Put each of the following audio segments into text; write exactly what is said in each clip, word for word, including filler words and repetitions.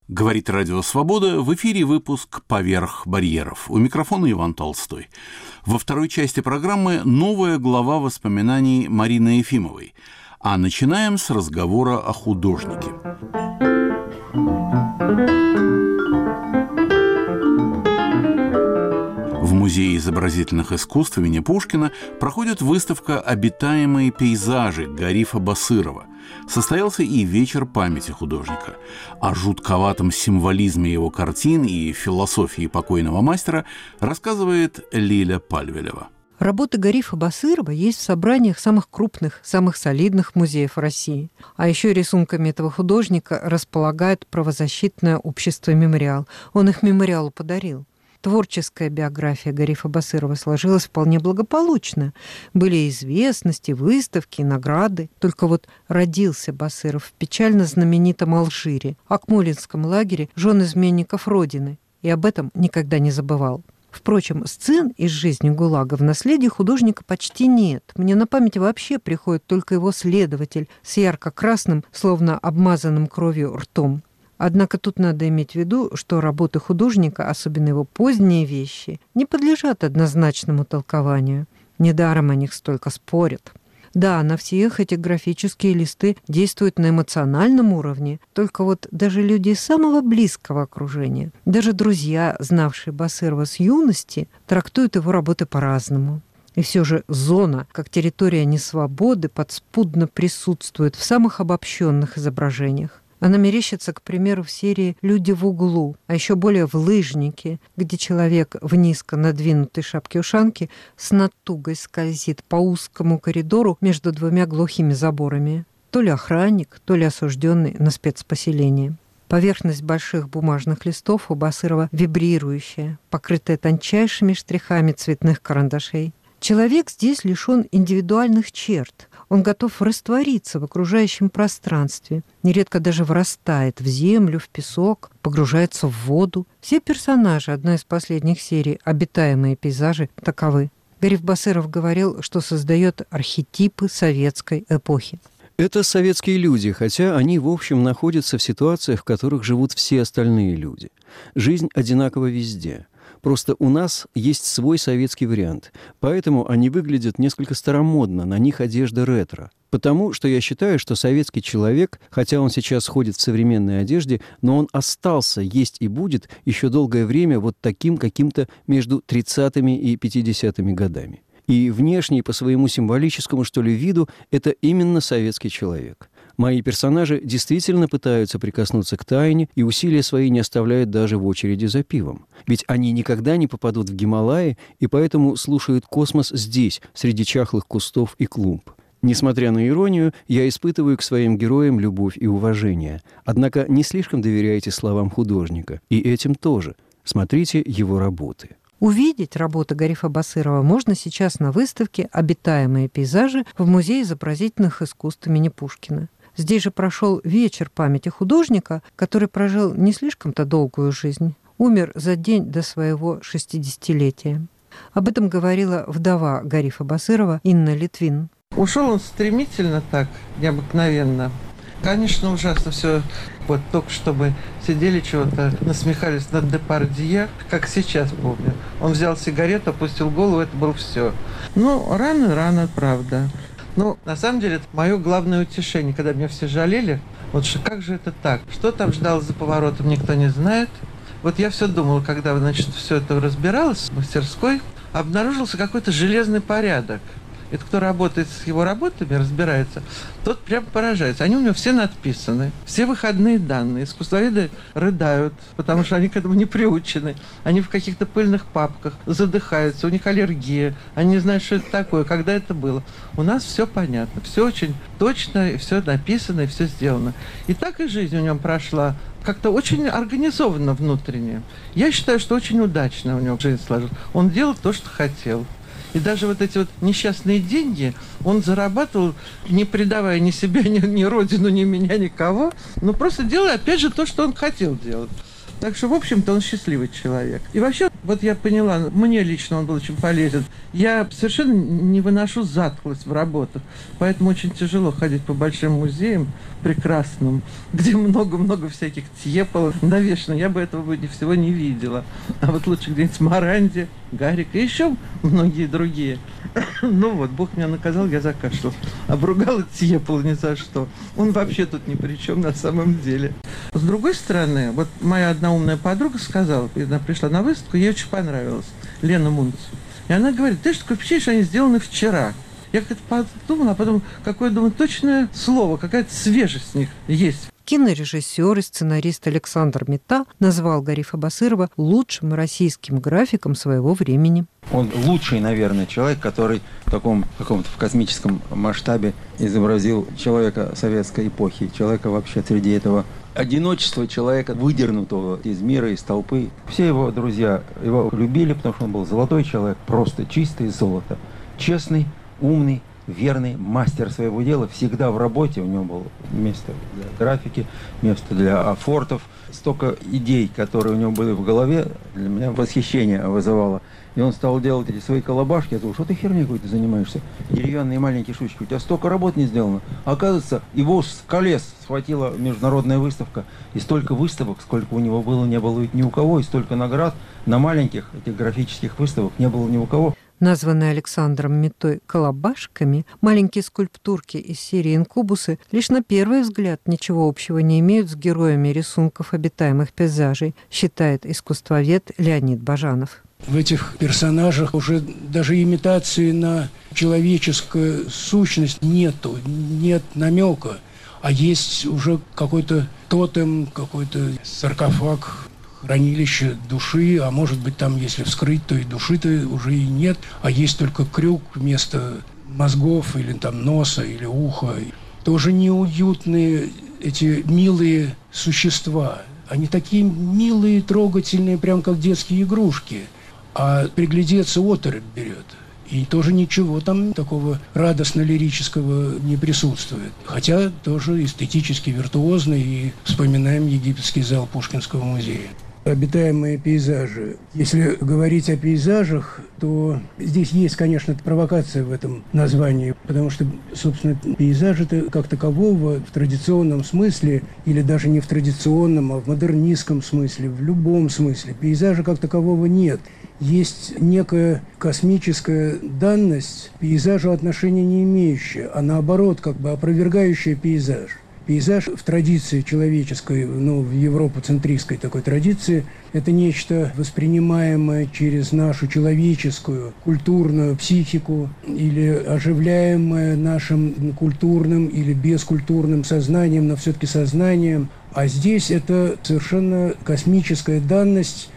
Говорит Радио Свобода, в эфире выпуск «Поверх барьеров». У микрофона Иван Толстой. Во второй части программы новая глава воспоминаний Марины Ефимовой. А начинаем с разговора о художнике. В Музее изобразительных искусств имени Пушкина проходит выставка «Обитаемые пейзажи» Гарифа Басырова. Состоялся и вечер памяти художника. О жутковатом символизме его картин и философии покойного мастера рассказывает Лиля Пальвелева. Работы Гарифа Басырова есть в собраниях самых крупных, самых солидных музеев России. А еще рисунками этого художника располагает правозащитное общество «Мемориал». Он их «Мемориалу» подарил. Творческая биография Гарифа Басырова сложилась вполне благополучно. Были известности, выставки, награды. Только вот родился Басыров в печально знаменитом Алжире, Акмолинском лагере жен изменников Родины, и об этом никогда не забывал. Впрочем, сцен из жизни ГУЛАГа в наследии художника почти нет. Мне на память вообще приходит только его следователь с ярко-красным, словно обмазанным кровью ртом. Однако тут надо иметь в виду, что работы художника, особенно его поздние вещи, не подлежат однозначному толкованию. Недаром о них столько спорят. Да, на всех эти графические листы действуют на эмоциональном уровне, только вот даже люди из самого близкого окружения, даже друзья, знавшие Басырова с юности, трактуют его работы по-разному. И все же зона, как территория несвободы, подспудно присутствует в самых обобщенных изображениях. Она мерещится, к примеру, в серии «Люди в углу», а еще более в «Лыжнике», где человек в низко надвинутой шапке-ушанке с натугой скользит по узкому коридору между двумя глухими заборами. То ли охранник, то ли осужденный на спецпоселение. Поверхность больших бумажных листов у Басырова вибрирующая, покрытая тончайшими штрихами цветных карандашей. Человек здесь лишен индивидуальных черт. Он готов раствориться в окружающем пространстве, нередко даже врастает в землю, в песок, погружается в воду. Все персонажи одной из последних серий «Обитаемые пейзажи» таковы. Гариф Басыров говорил, что создает архетипы советской эпохи. Это советские люди, хотя они, в общем, находятся в ситуациях, в которых живут все остальные люди. Жизнь одинакова везде. Просто у нас есть свой советский вариант, поэтому они выглядят несколько старомодно, на них одежда ретро. Потому что я считаю, что советский человек, хотя он сейчас ходит в современной одежде, но он остался, есть и будет еще долгое время вот таким каким-то между тридцатыми и пятидесятыми годами. И внешне, по своему символическому, что ли, виду, это именно советский человек. Мои персонажи действительно пытаются прикоснуться к тайне, и усилия свои не оставляют даже в очереди за пивом. Ведь они никогда не попадут в Гималаи, и поэтому слушают космос здесь, среди чахлых кустов и клумб. Несмотря на иронию, я испытываю к своим героям любовь и уважение. Однако не слишком доверяйте словам художника. И этим тоже. Смотрите его работы. Увидеть работы Гарифа Басырова можно сейчас на выставке «Обитаемые пейзажи» в Музее изобразительных искусств имени Пушкина. Здесь же прошел вечер памяти художника, который прожил не слишком-то долгую жизнь. Умер за день до своего шестидесятилетия. Об этом говорила вдова Гарифа Басырова Инна Литвин. Ушел он стремительно так, необыкновенно. Конечно, ужасно все. Вот только чтобы сидели чего-то, насмехались над Депардье, как сейчас помню. Он взял сигарету, опустил голову, это было все. Ну, рано-рано, правда. Ну, на самом деле, это мое главное утешение, когда меня все жалели. Вот что, как же это так? Что там ждало за поворотом, никто не знает. Вот я все думала, когда, значит, все это разбиралось в мастерской, обнаружился какой-то железный порядок. Это кто работает с его работами, разбирается, тот прям поражается. Они у него все надписаны, все выходные данные. Искусствоведы рыдают, потому что они к этому не приучены. Они в каких-то пыльных папках задыхаются, у них аллергия, они не знают, что это такое, когда это было. У нас все понятно, все очень точно, все написано и все сделано. И так и жизнь у него прошла как-то очень организованно внутренне. Я считаю, что очень удачно у него жизнь сложилась. Он делал то, что хотел. И даже вот эти вот несчастные деньги он зарабатывал, не предавая ни себя, ни, ни родину, ни меня, никого, но просто делая, опять же, то, что он хотел делать. Так что, в общем-то, он счастливый человек. И вообще, Вот я поняла, мне лично он был очень полезен. Я совершенно не выношу затхлость в работах, поэтому очень тяжело ходить по большим музеям прекрасным, где много-много всяких тьеполов навешано. Я бы этого бы всего не видела. А вот лучше где-нибудь в Маранде, Гарик и еще многие другие. Ну вот, Бог меня наказал, я закашлялся. Обругала тьепола ни за что. Он вообще тут ни при чем на самом деле. С другой стороны, вот моя одна умная подруга сказала, когда она пришла на выставку, ей очень понравилось, Лена Мунц. И она говорит, ты что, такое впечатление, что они сделаны вчера. Я как-то подумала, а потом, какое, думаю, точное слово, какая-то свежесть в них есть. Кинорежиссер и сценарист Александр Мета назвал Гарифа Басырова лучшим российским графиком своего времени. Он лучший, наверное, человек, который в таком каком-то в космическом масштабе изобразил человека советской эпохи, человека вообще среди этого одиночества, человека, выдернутого из мира, из толпы. Все его друзья его любили, потому что он был золотой человек, просто чистое золото, честный, умный, верный, мастер своего дела, всегда в работе. У него было место для графики, место для афортов. Столько идей, которые у него были в голове, для меня восхищение вызывало. И он стал делать эти свои колобашки. Я думал, что ты херней какой-то занимаешься? Деревянные маленькие штучки. У тебя столько работ не сделано. А оказывается, его с колес схватила международная выставка. И столько выставок, сколько у него было, не было ни у кого. И столько наград на маленьких этих графических выставок не было ни у кого. Названные Александром Метой «колобашками», маленькие скульптурки из серии «Инкубусы» лишь на первый взгляд ничего общего не имеют с героями рисунков обитаемых пейзажей, считает искусствовед Леонид Бажанов. В этих персонажах уже даже имитации на человеческую сущность нету, нет намека, а есть уже какой-то тотем, какой-то саркофаг, хранилище души, а может быть там, если вскрыть, то и души-то уже и нет, а есть только крюк вместо мозгов или там носа или уха. Тоже неуютные эти милые существа. Они такие милые, трогательные, прям как детские игрушки. А приглядеться оторопь берет. И тоже ничего там такого радостно-лирического не присутствует. Хотя тоже эстетически виртуозный, и вспоминаем египетский зал Пушкинского музея. Обитаемые пейзажи. Если говорить о пейзажах, то здесь есть, конечно, провокация в этом названии, потому что, собственно, пейзажи-то как такового в традиционном смысле, или даже не в традиционном, а в модернистском смысле, в любом смысле, пейзажа как такового нет. Есть некая космическая данность, пейзажу отношения не имеющая, а наоборот, как бы опровергающая пейзаж. Пейзаж в традиции человеческой, ну, в европоцентристской такой традиции, это нечто воспринимаемое через нашу человеческую культурную психику или оживляемое нашим культурным или бескультурным сознанием, но все-таки сознанием. А здесь это совершенно космическая данность,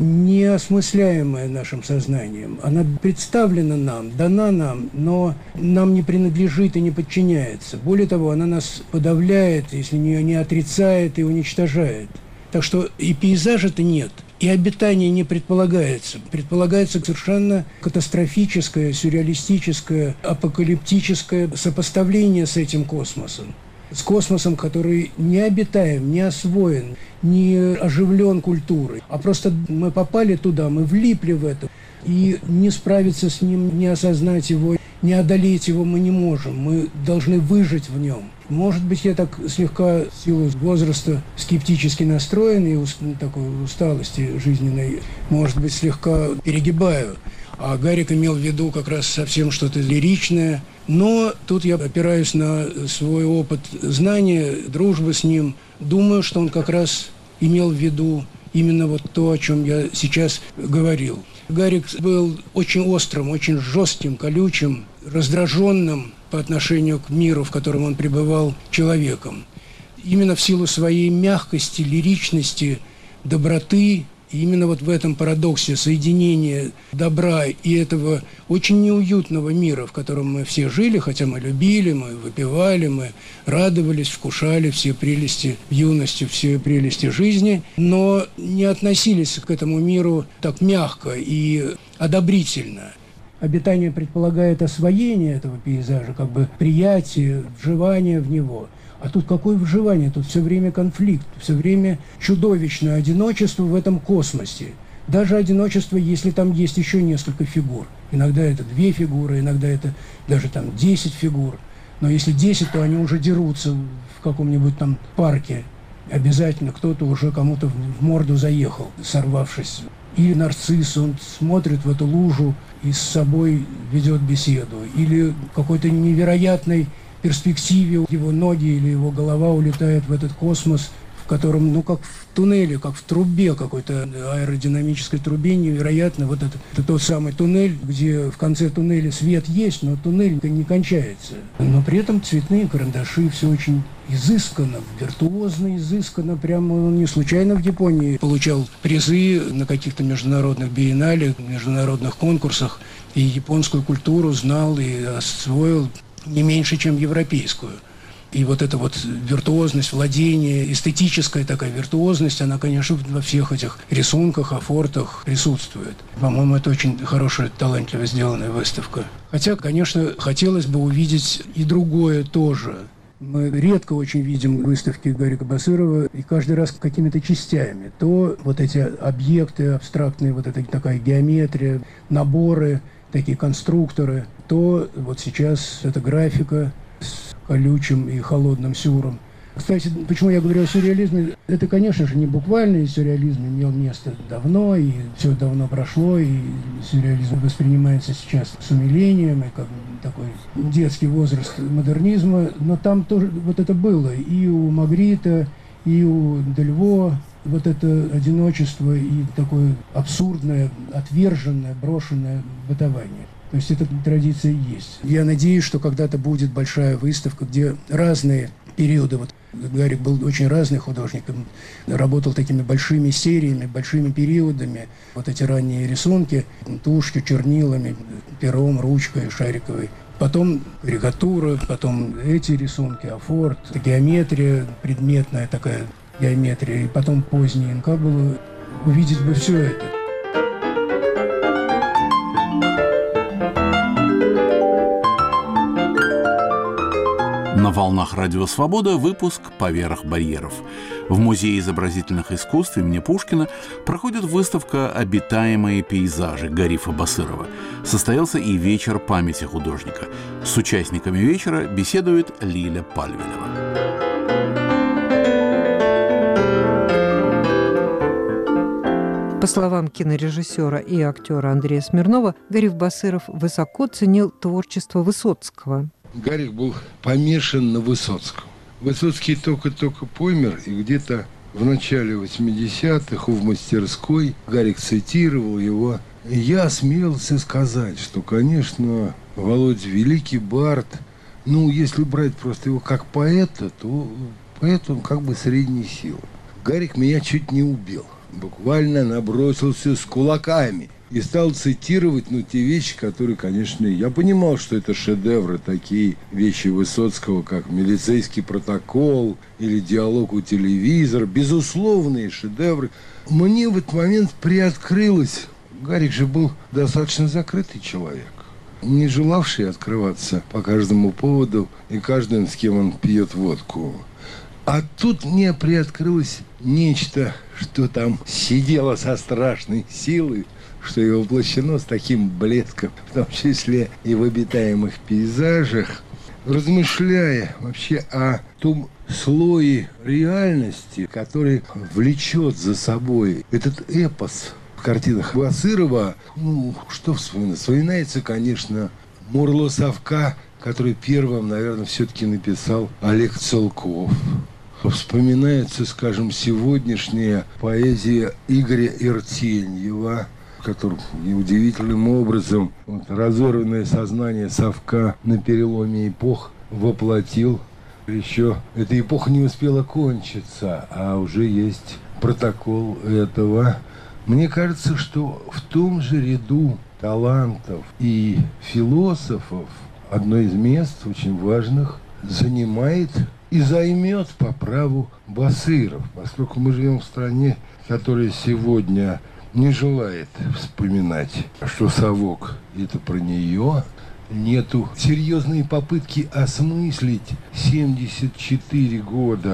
неосмысляемая нашим сознанием. Она представлена нам, дана нам, но нам не принадлежит и не подчиняется. Более того, она нас подавляет, если не, не отрицает и уничтожает. Так что и пейзажа-то нет, и обитание не предполагается. Предполагается совершенно катастрофическое, сюрреалистическое, апокалиптическое сопоставление с этим космосом. С космосом, который не обитаем, не освоен, не оживлен культурой, а просто мы попали туда, мы влипли в это, и не справиться с ним, не осознать его, не одолеть его мы не можем, мы должны выжить в нем. Может быть, я так слегка в силу возраста скептически настроен и уст, такой усталости жизненной, может быть, слегка перегибаю. А Гарик имел в виду как раз совсем что-то лиричное. Но тут я опираюсь на свой опыт знания, дружбы с ним. Думаю, что он как раз имел в виду именно вот то, о чем я сейчас говорил. Гарик был очень острым, очень жестким, колючим, раздраженным по отношению к миру, в котором он пребывал, человеком. Именно в силу своей мягкости, лиричности, доброты. И именно вот в этом парадоксе соединения добра и этого очень неуютного мира, в котором мы все жили, хотя мы любили, мы выпивали, мы радовались, вкушали все прелести юности, все прелести жизни, но не относились к этому миру так мягко и одобрительно. Обитание предполагает освоение этого пейзажа, как бы приятие, вживание в него. А тут какое вживание? Тут все время конфликт, все время чудовищное одиночество в этом космосе. Даже одиночество, если там есть еще несколько фигур. Иногда это две фигуры, иногда это даже там десять фигур. Но если десять, то они уже дерутся в каком-нибудь там парке. Обязательно кто-то уже кому-то в морду заехал, сорвавшись. Или нарцисс, он смотрит в эту лужу и с собой ведет беседу. Или какой-то невероятной перспективе его ноги или его голова улетает в этот космос, в котором, ну, как в туннеле, как в трубе какой-то аэродинамической трубе, невероятно. Вот это, это тот самый туннель, где в конце туннеля свет есть, но туннель не кончается. Но при этом цветные карандаши, все очень изысканно, виртуозно изысканно. Прямо он не случайно в Японии получал призы на каких-то международных биеннале, международных конкурсах, и японскую культуру знал и освоил не меньше, чем европейскую. И вот эта вот виртуозность, владение, эстетическая такая виртуозность, она, конечно, во всех этих рисунках, афортах присутствует. По-моему, это очень хорошая, талантливо сделанная выставка. Хотя, конечно, хотелось бы увидеть и другое тоже. Мы редко очень видим выставки Гарика Басырова, и каждый раз какими-то частями. То вот эти объекты абстрактные, вот эта такая геометрия, наборы, такие конструкторы, то вот сейчас эта графика с колючим и холодным сюром. Кстати, почему я говорю о сюрреализме? Это, конечно же, не буквальный сюрреализм, имел место давно, и все давно прошло, и сюрреализм воспринимается сейчас с умилением, и как такой детский возраст модернизма, но там тоже вот это было и у Магрита, и у Дельво, вот это одиночество и такое абсурдное, отверженное, брошенное бытование. То есть эта традиция есть. Я надеюсь, что когда-то будет большая выставка, где разные периоды. Вот Гарик был очень разный художник, он работал такими большими сериями, большими периодами. Вот эти ранние рисунки, тушью, чернилами, пером, ручкой шариковой. Потом карикатура, потом эти рисунки, афорт, геометрия, предметная такая геометрия. И потом поздний инка было. Увидеть бы все это. На волнах Радио Свобода выпуск «Поверх барьеров». В Музее изобразительных искусств имени Пушкина проходит выставка «Обитаемые пейзажи» Гарифа Басырова. Состоялся и вечер памяти художника. С участниками вечера беседует Лиля Пальвелева. По словам кинорежиссера и актера Андрея Смирнова, Гариф Басыров высоко ценил творчество Высоцкого. Гарик был помешан на Высоцком. Высоцкий только-только помер, и где-то в начале восьмидесятых в мастерской Гарик цитировал его. И я осмелился сказать, что, конечно, Володя великий бард, ну, если брать просто его как поэта, то поэт он как бы средней силы. Гарик меня чуть не убил. Буквально набросился с кулаками. И стал цитировать, ну, те вещи, которые, конечно, я понимал, что это шедевры, такие вещи Высоцкого, как «Милицейский протокол» или «Диалог у телевизора», безусловные шедевры. Мне в этот момент приоткрылось, Гарик же был достаточно закрытый человек, не желавший открываться по каждому поводу и каждым, с кем он пьет водку. А тут мне приоткрылось нечто, что там сидело со страшной силой, что и воплощено с таким блеском, в том числе и в обитаемых пейзажах, размышляя вообще о том слое реальности, который влечет за собой этот эпос в картинах Басырова. Ну, что вспоминать? Вспоминается, конечно, «Мурло совка», который первым, наверное, все-таки написал Олег Целков. Вспоминается, скажем, сегодняшняя поэзия Игоря Иртеньева, который неудивительным образом вот, разорванное сознание совка на переломе эпох воплотил. Еще эта эпоха не успела кончиться, а уже есть протокол этого. Мне кажется, что в том же ряду талантов и философов одно из мест очень важных занимает и займет по праву Басыров, поскольку мы живем в стране, которая сегодня не желает вспоминать, что совок – это про нее. Нету серьезной попытки осмыслить семьдесят четыре года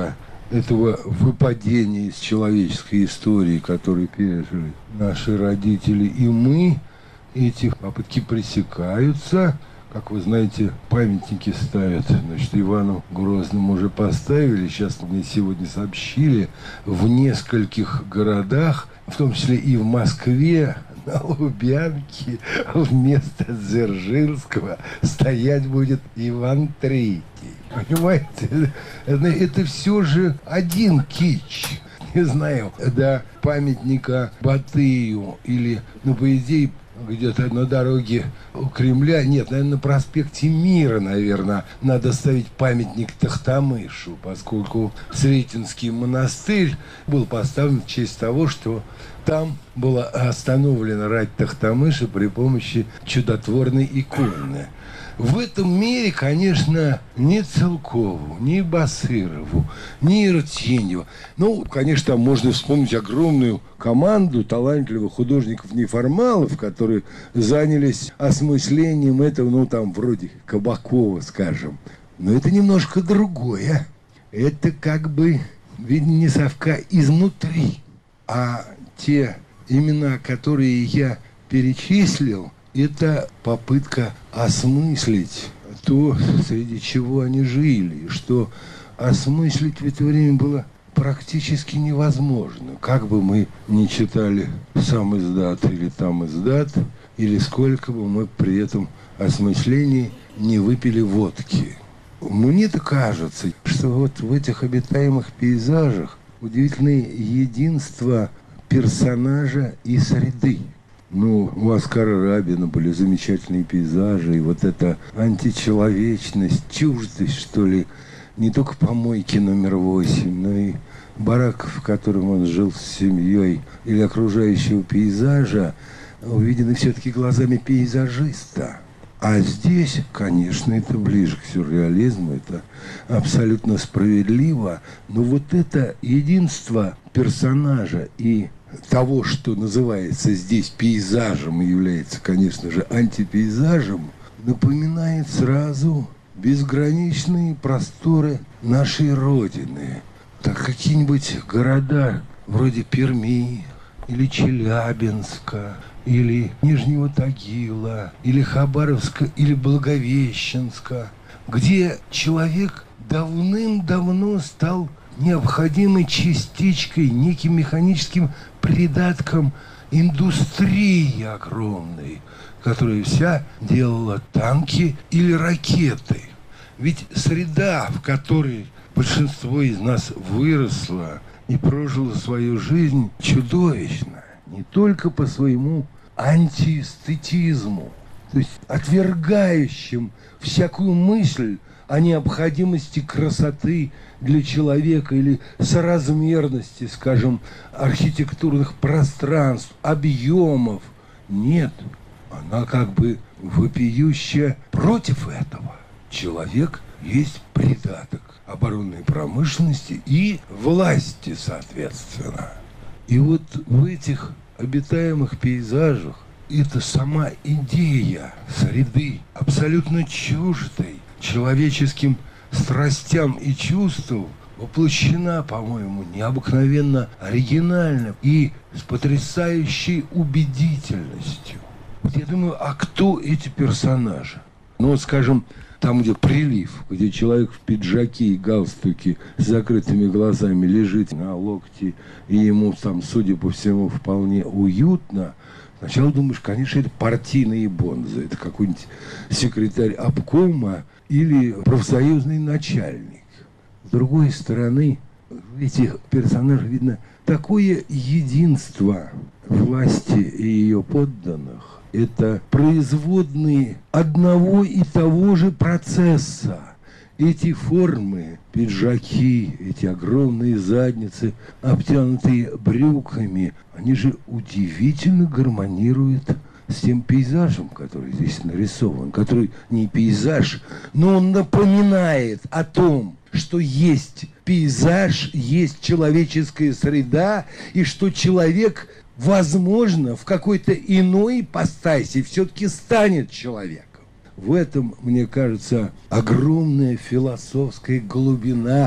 этого выпадения из человеческой истории, которую пережили наши родители и мы. Эти попытки пресекаются. Как вы знаете, памятники ставят, значит, Ивану Грозному уже поставили, сейчас мне сегодня сообщили, в нескольких городах, в том числе и в Москве, на Лубянке вместо Дзержинского стоять будет Иван Третий. Понимаете, это, это все же один кич. Не знаю, до памятника Батыю или, ну, по идее, где-то на дороге у Кремля, нет, наверное, на проспекте Мира, наверное, надо ставить памятник Тохтамышу, поскольку Сретенский монастырь был поставлен в честь того, что там была остановлена рать Тохтамыша при помощи чудотворной иконы. В этом мире, конечно, ни Целкову, ни Басырову, ни Иртеньеву. Ну, конечно, там можно вспомнить огромную команду талантливых художников-неформалов, которые занялись осмыслением этого, ну, там, вроде Кабакова, скажем. Но это немножко другое. Это как бы, видно, не совка изнутри. А те имена, которые я перечислил, это попытка осмыслить то, среди чего они жили, и что осмыслить в это время было практически невозможно. Как бы мы ни читали сам издат или там издат, или сколько бы мы при этом осмыслении не выпили водки. Мне-то кажется, что вот в этих обитаемых пейзажах удивительное единство персонажа и среды. Ну, у Оскара Рабина были замечательные пейзажи, и вот эта античеловечность, чуждость, что ли, не только помойки номер восемь, но и барак, в котором он жил с семьей, или окружающего пейзажа, увидены все-таки глазами пейзажиста. А здесь, конечно, это ближе к сюрреализму, это абсолютно справедливо, но вот это единство персонажа и того, что называется здесь пейзажем и является, конечно же, антипейзажем, напоминает сразу безграничные просторы нашей Родины. Так какие-нибудь города вроде Перми или Челябинска, или Нижнего Тагила, или Хабаровска, или Благовещенска, где человек давным-давно стал необходимой частичкой, неким механическим придатком индустрии огромной, которая вся делала танки или ракеты. Ведь среда, в которой большинство из нас выросло и прожило свою жизнь, чудовищна. Не только по своему антиэстетизму, то есть отвергающим всякую мысль о необходимости красоты для человека или соразмерности, скажем, архитектурных пространств, объемов. Нет, она как бы вопиющая против этого. Человек есть придаток оборонной промышленности и власти, соответственно. И вот в этих обитаемых пейзажах это сама идея среды, абсолютно чуждой человеческим страстям и чувствам, воплощена, по-моему, необыкновенно оригинально и с потрясающей убедительностью. Вот я думаю, а кто эти персонажи? Ну вот, скажем, там, где прилив, где человек в пиджаке и галстуке с закрытыми глазами лежит на локте, и ему там, судя по всему, вполне уютно. Сначала думаешь, конечно, это партийные бонзы, это какой-нибудь секретарь обкома или профсоюзный начальник. С другой стороны, в этих персонажах видно такое единство власти и ее подданных. Это производные одного и того же процесса. Эти формы, пиджаки, эти огромные задницы, обтянутые брюками, они же удивительно гармонируют с тем пейзажем, который здесь нарисован, который не пейзаж, но он напоминает о том, что есть пейзаж, есть человеческая среда, и что человек, возможно, в какой-то иной ипостаси все-таки станет человеком. В этом, мне кажется, огромная философская глубина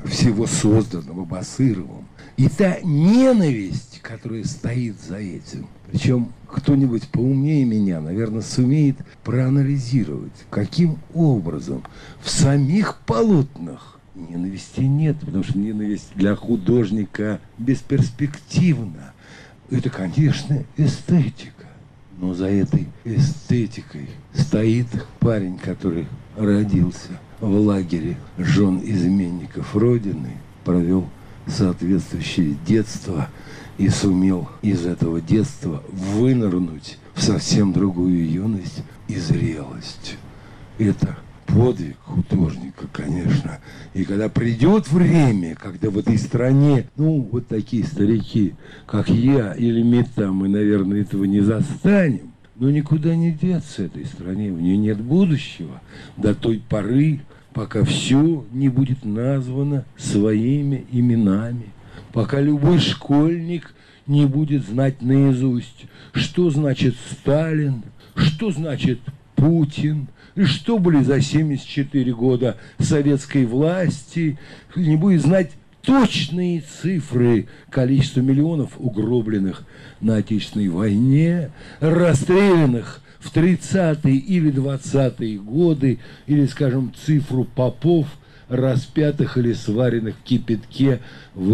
всего созданного Басыровым. И та ненависть, которая стоит за этим. Причем кто-нибудь поумнее меня, наверное, сумеет проанализировать, каким образом в самих полотнах ненависти нет, потому что ненависть для художника бесперспективна. Это, конечно, эстетика. Но за этой эстетикой стоит парень, который родился в лагере жен изменников Родины, провел соответствующее детство и сумел из этого детства вынырнуть в совсем другую юность и зрелость. Это подвиг художника, конечно. И когда придет время, когда в этой стране, ну, вот такие старики, как я или Мета, мы, наверное, этого не застанем, но никуда не деться этой стране, в ней нет будущего до той поры, пока все не будет названо своими именами, пока любой школьник не будет знать наизусть, что значит Сталин, что значит Путин, и что были за семьдесят четыре года советской власти, не будет знать точные цифры количества миллионов угробленных на Отечественной войне, расстрелянных в тридцатые или двадцатые годы, или, скажем, цифру попов, распятых или сваренных в кипятке в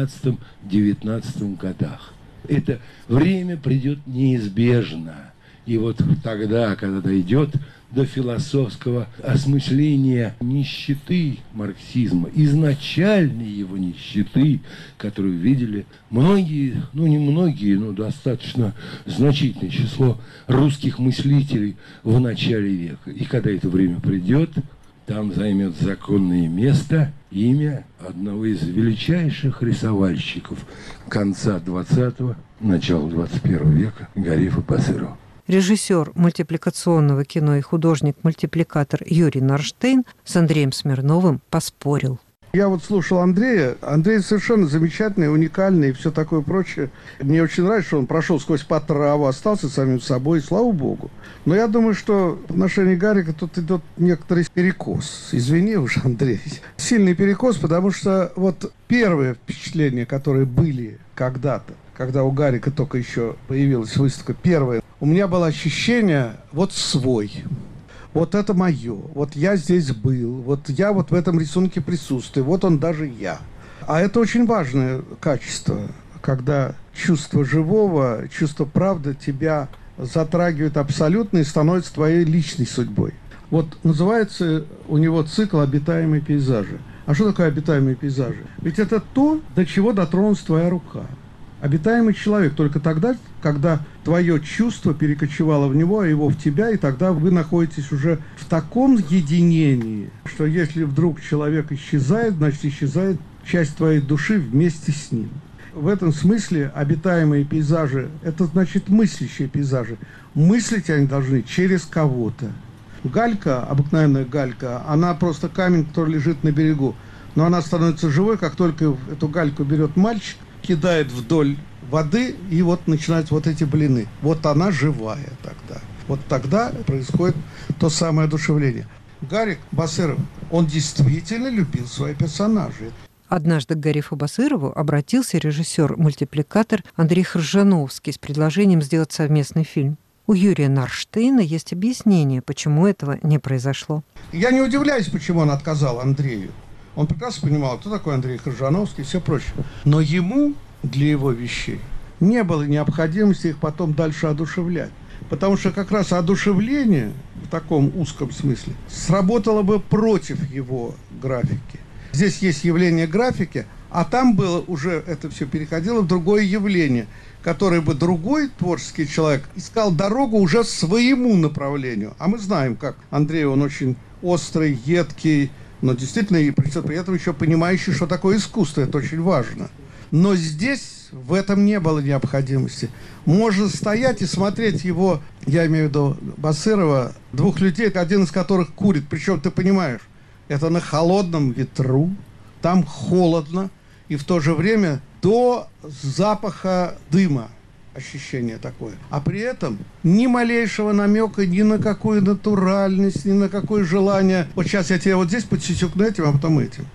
восемнадцатом-девятнадцатом годах. Это время придет неизбежно. И вот тогда, когда дойдет до философского осмысления нищеты марксизма, изначальной его нищеты, которую видели многие, ну не многие, но достаточно значительное число русских мыслителей в начале века. И когда это время придет, там займет законное место имя одного из величайших рисовальщиков конца двадцатого, начала двадцать первого века Гарифа Басырова. Режиссер мультипликационного кино и художник-мультипликатор Юрий Нарштейн с Андреем Смирновым поспорил. Я вот слушал Андрея. Андрей совершенно замечательный, уникальный и все такое прочее. Мне очень нравится, что он прошел сквозь потраву, остался самим собой, слава богу. Но я думаю, что в отношении Гарика тут идет некоторый перекос. Извини уже, Андрей. Сильный перекос, потому что вот первые впечатления, которые были когда-то, когда у Гарика только еще появилась выставка, первая, у меня было ощущение вот свой. Вот это мое. Вот я здесь был. Вот я вот в этом рисунке присутствую. Вот он даже я. А это очень важное качество, когда чувство живого, чувство правды тебя затрагивает абсолютно и становится твоей личной судьбой. Вот называется у него цикл «Обитаемые пейзажи». А что такое обитаемые пейзажи? Ведь это то, до чего дотронулась твоя рука. Обитаемый человек только тогда, когда твое чувство перекочевало в него, а его в тебя, и тогда вы находитесь уже в таком единении, что если вдруг человек исчезает, значит, исчезает часть твоей души вместе с ним. В этом смысле обитаемые пейзажи – это значит мыслящие пейзажи. Мыслить они должны через кого-то. Галька, обыкновенная галька, она просто камень, который лежит на берегу. Но она становится живой, как только эту гальку берет мальчик, кидает вдоль воды, и вот начинаются вот эти блины. Вот она живая тогда. Вот тогда происходит то самое одушевление. Гарик Басыров, он действительно любил свои персонажи. Однажды к Гарифу Басырову обратился режиссер-мультипликатор Андрей Хржановский с предложением сделать совместный фильм. У Юрия Нарштейна есть объяснение, почему этого не произошло. Я не удивляюсь, почему он отказал Андрею. Он прекрасно понимал, кто такой Андрей Хржановский и все прочее. Но ему, для его вещей, не было необходимости их потом дальше одушевлять. Потому что как раз одушевление, в таком узком смысле, сработало бы против его графики. Здесь есть явление графики, а там было уже, это все переходило в другое явление, которое бы другой творческий человек искал дорогу уже своему направлению. А мы знаем, как Андрей, он очень острый, едкий, но действительно, и при этом еще понимающий, что такое искусство, это очень важно. Но здесь в этом не было необходимости. Можно стоять и смотреть его, я имею в виду Басырова, двух людей, один из которых курит. Причем, ты понимаешь, это на холодном ветру, там холодно, и в то же время до запаха дыма. Ощущение такое. А при этом ни малейшего намека ни на какую натуральность, ни на какое желание. Вот сейчас я тебе вот здесь подсечу этим, а потом этим.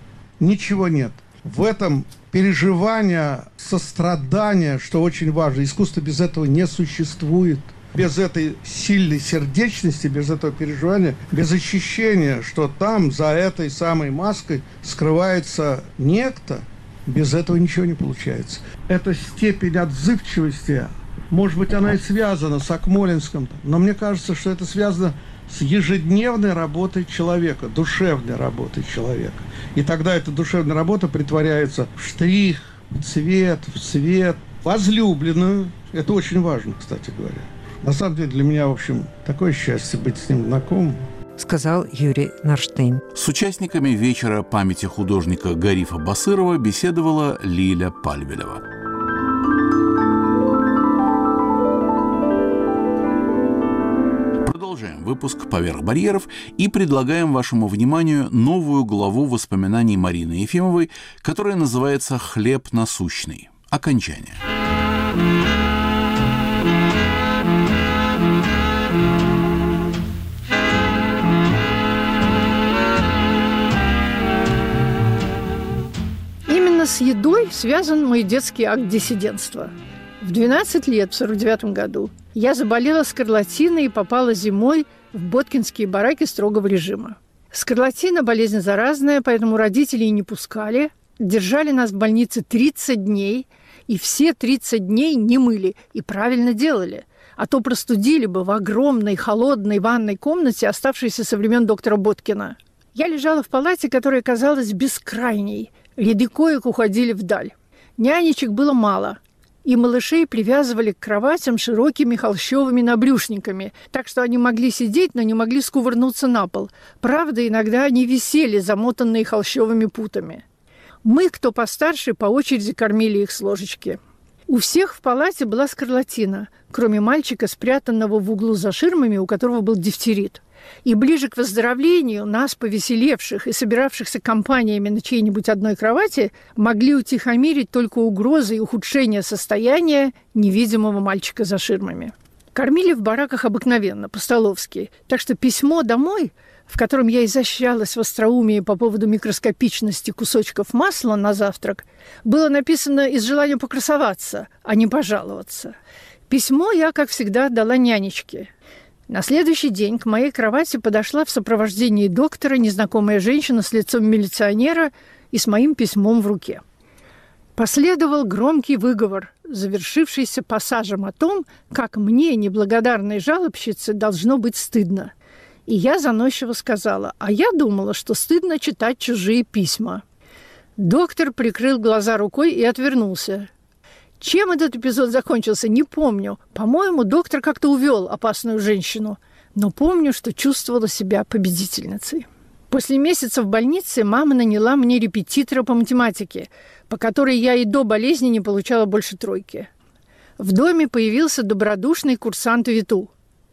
ничего нет. В этом переживание, сострадание, что очень важно. Искусство без этого не существует. Без этой сильной сердечности, без этого переживания, без ощущения, что там, за этой самой маской, скрывается некто, без этого ничего не получается. Эта степень отзывчивости, может быть, она и связана с Акмолинском, но мне кажется, что это связано с ежедневной работой человека, душевной работой человека. И тогда эта душевная работа притворяется в штрих, в цвет, в цвет, возлюбленную. Это очень важно, кстати говоря. На самом деле для меня, в общем, такое счастье быть с ним знакомым. Сказал Юрий Нарштейн. С участниками вечера памяти художника Гарифа Басырова беседовала Лиля Пальвелева. Продолжаем выпуск «Поверх барьеров» и предлагаем вашему вниманию новую главу воспоминаний Марины Ефимовой, которая называется «Хлеб насущный. Окончание». С едой связан мой детский акт диссидентства. В двенадцать лет, в сорок девятом году, я заболела скарлатиной и попала зимой в боткинские бараки строгого режима. Скарлатина – болезнь заразная, поэтому родителей не пускали. Держали нас в больнице тридцать дней, и все тридцать дней не мыли, и правильно делали. А то простудили бы в огромной холодной ванной комнате, оставшейся со времен доктора Боткина. Я лежала в палате, которая казалась бескрайней. Ряды коек уходили вдаль. Нянечек было мало, и малышей привязывали к кроватям широкими холщовыми набрюшниками, так что они могли сидеть, но не могли скувырнуться на пол. Правда, иногда они висели, замотанные холщовыми путами. Мы, кто постарше, по очереди кормили их с ложечки. У всех в палате была скарлатина, кроме мальчика, спрятанного в углу за ширмами, у которого был дифтерит. И ближе к выздоровлению нас, повеселевших и собиравшихся компаниями на чьей-нибудь одной кровати, могли утихомирить только угрозы и ухудшение состояния невидимого мальчика за ширмами. Кормили в бараках обыкновенно, по-столовски, так что письмо домой, в котором я изощрялась в остроумии по поводу микроскопичности кусочков масла на завтрак, было написано из желания покрасоваться, а не пожаловаться. Письмо я, как всегда, отдала нянечке. На следующий день к моей кровати подошла в сопровождении доктора незнакомая женщина с лицом милиционера и с моим письмом в руке. Последовал громкий выговор, завершившийся пассажем о том, как мне, неблагодарной жалобщице, должно быть стыдно. И я заносчиво сказала: а я думала, что стыдно читать чужие письма. Доктор прикрыл глаза рукой и отвернулся. Чем этот эпизод закончился, не помню. По-моему, доктор как-то увел опасную женщину. Но помню, что чувствовала себя победительницей. После месяца в больнице мама наняла мне репетитора по математике, по которой я и до болезни не получала больше тройки. В доме появился добродушный курсант Виту.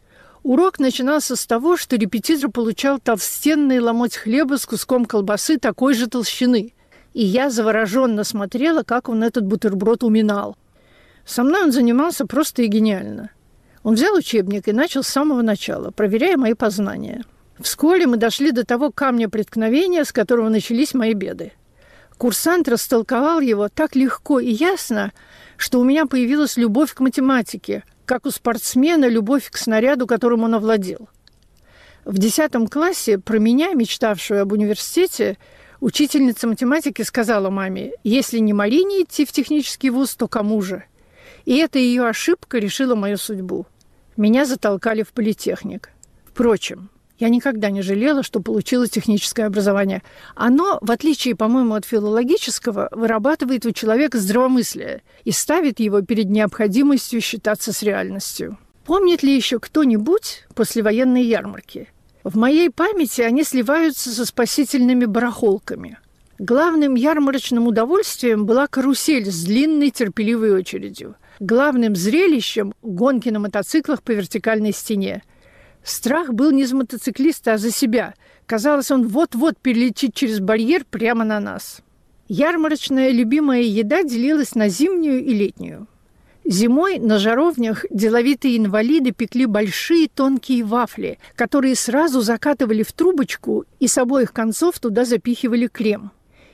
Урок начинался с того, что репетитор получал толстенный ломоть хлеба с куском колбасы такой же толщины. И я завороженно смотрела, как он этот бутерброд уминал. Со мной он занимался просто и гениально. Он взял учебник и начал с самого начала, проверяя мои познания. Вскоре мы дошли до того камня преткновения, с которого начались мои беды. Курсант растолковал его так легко и ясно, что у меня появилась любовь к математике, как у спортсмена любовь к снаряду, которым он овладел. В десятом классе про меня, мечтавшую об университете, учительница математики сказала маме: если не Марине идти в технический вуз, то кому же? И эта ее ошибка решила мою судьбу. Меня затолкали в политехник. Впрочем, я никогда не жалела, что получила техническое образование. Оно, в отличие, по-моему, от филологического, вырабатывает у человека здравомыслие и ставит его перед необходимостью считаться с реальностью. Помнит ли еще кто-нибудь послевоенные ярмарки? В моей памяти они сливаются со спасительными барахолками. Главным ярмарочным удовольствием была карусель с длинной терпеливой очередью. Главным зрелищем – гонки на мотоциклах по вертикальной стене. Страх был не за мотоциклиста, а за себя. Казалось, он вот-вот перелетит через барьер прямо на нас. Ярмарочная любимая еда делилась на зимнюю и летнюю. Зимой на жаровнях деловитые инвалиды пекли большие тонкие вафли, которые сразу закатывали в трубочку и с обоих концов туда запихивали крем.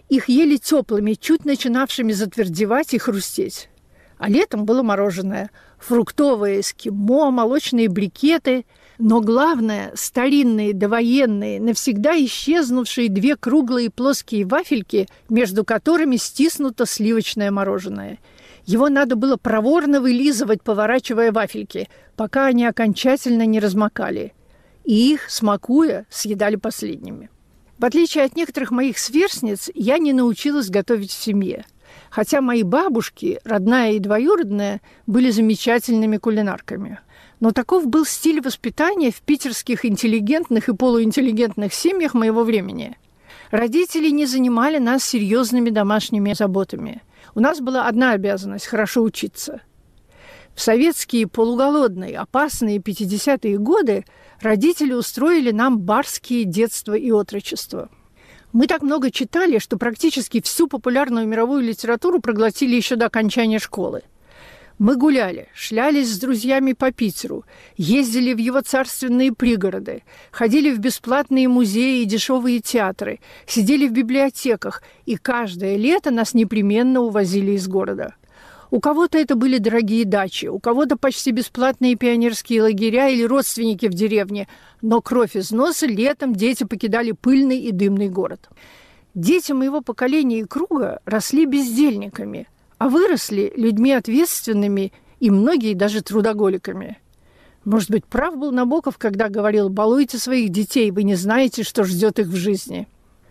Их ели теплыми, чуть начинавшими затвердевать и хрустеть. А летом было мороженое, фруктовое эскимо, молочные брикеты, но главное – старинные довоенные, навсегда исчезнувшие две круглые плоские вафельки, между которыми стиснуто сливочное мороженое. Его надо было проворно вылизывать, поворачивая вафельки, пока они окончательно не размокали. И их, смакуя, съедали последними. В отличие от некоторых моих сверстниц, я не научилась готовить в семье. Хотя мои бабушки, родная и двоюродная, были замечательными кулинарками. Но таков был стиль воспитания в питерских интеллигентных и полуинтеллигентных семьях моего времени. Родители не занимали нас серьезными домашними заботами. У нас была одна обязанность – хорошо учиться. В советские полуголодные, опасные пятидесятые годы родители устроили нам барские детство и отрочество. Мы так много читали, что практически всю популярную мировую литературу проглотили еще до окончания школы. Мы гуляли, шлялись с друзьями по Питеру, ездили в его царственные пригороды, ходили в бесплатные музеи и дешевые театры, сидели в библиотеках, и каждое лето нас непременно увозили из города. У кого-то это были дорогие дачи, у кого-то почти бесплатные пионерские лагеря или родственники в деревне, но кровь из носа летом дети покидали пыльный и дымный город. Дети моего поколения и круга росли бездельниками, а выросли людьми ответственными и многие даже трудоголиками. Может быть, прав был Набоков, когда говорил: «Балуйте своих детей, вы не знаете, что ждет их в жизни».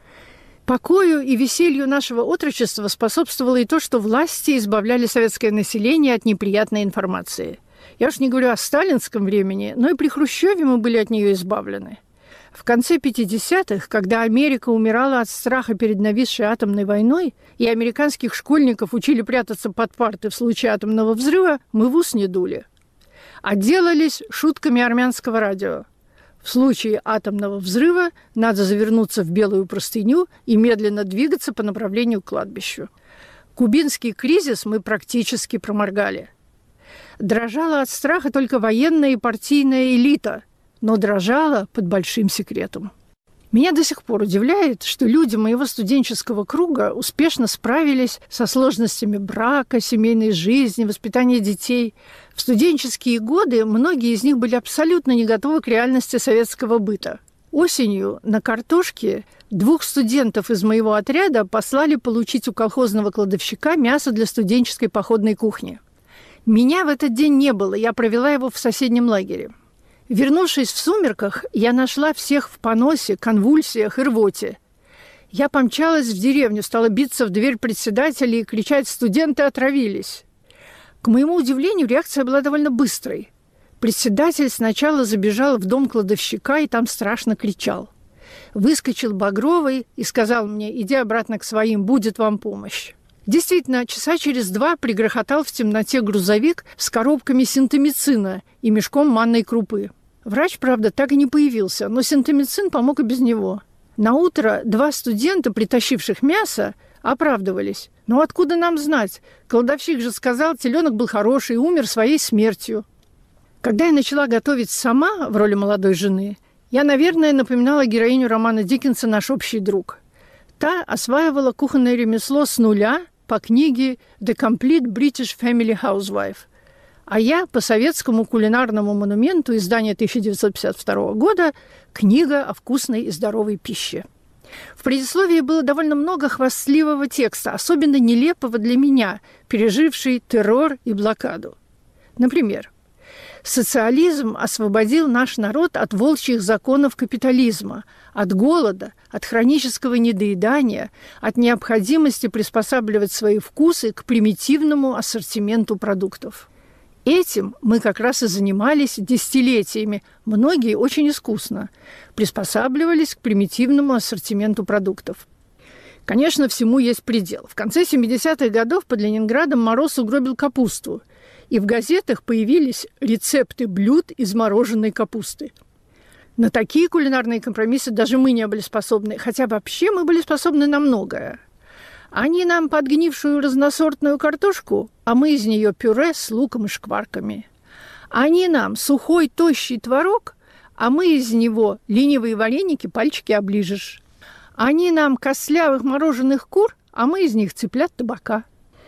Покою и веселью нашего отрочества способствовало и то, что власти избавляли советское население от неприятной информации. Я уж не говорю о сталинском времени, но и при Хрущеве мы были от нее избавлены. В конце пятидесятых, когда Америка умирала от страха перед нависшей атомной войной, и американских школьников учили прятаться под парты в случае атомного взрыва, мы в ус не дули. Отделались шутками армянского радио. В случае атомного взрыва надо завернуться в белую простыню и медленно двигаться по направлению к кладбищу. Кубинский кризис мы практически проморгали. Дрожала от страха только военная и партийная элита, но дрожала под большим секретом. Меня до сих пор удивляет, что люди моего студенческого круга успешно справились со сложностями брака, семейной жизни, воспитания детей. В студенческие годы многие из них были абсолютно не готовы к реальности советского быта. Осенью на картошке двух студентов из моего отряда послали получить у колхозного кладовщика мясо для студенческой походной кухни. Меня в этот день не было, я провела его в соседнем лагере. Вернувшись в сумерках, я нашла всех в поносе, конвульсиях и рвоте. Я помчалась в деревню, стала биться в дверь председателя и кричать: «Студенты отравились!». К моему удивлению, реакция была довольно быстрой. Председатель сначала забежал в дом кладовщика и там страшно кричал. Выскочил Багровый и сказал мне: «Иди обратно к своим, будет вам помощь». Действительно, часа через два пригрохотал в темноте грузовик с коробками синтомицина и мешком манной крупы. Врач, правда, так и не появился, но синтомицин помог и без него. Наутро два студента, притащивших мясо, оправдывались. «Ну откуда нам знать? Кладовщик же сказал, теленок был хороший и умер своей смертью». Когда я начала готовить сама в роли молодой жены, я, наверное, напоминала героиню романа Диккенса «Наш общий друг». Та осваивала кухонное ремесло с нуля по книге «The Complete British Family Housewife», а я по советскому кулинарному монументу издания тысяча девятьсот пятьдесят второго года «Книга о вкусной и здоровой пище». В предисловии было довольно много хвастливого текста, особенно нелепого для меня, переживший террор и блокаду. Например: «Социализм освободил наш народ от волчьих законов капитализма, от голода, от хронического недоедания, от необходимости приспосабливать свои вкусы к примитивному ассортименту продуктов». Этим мы как раз и занимались десятилетиями, многие очень искусно, приспосабливались к примитивному ассортименту продуктов. Конечно, всему есть предел. В конце семидесятых годов под Ленинградом Мороз угробил капусту, и в газетах появились рецепты блюд из мороженой капусты. На такие кулинарные компромиссы даже мы не были способны, хотя вообще мы были способны на многое. Они нам подгнившую разносортную картошку, а мы из нее пюре с луком и шкварками. Они нам сухой тощий творог, а мы из него ленивые вареники, пальчики оближешь. Они нам костлявых мороженых кур, а мы из них цыплят табака.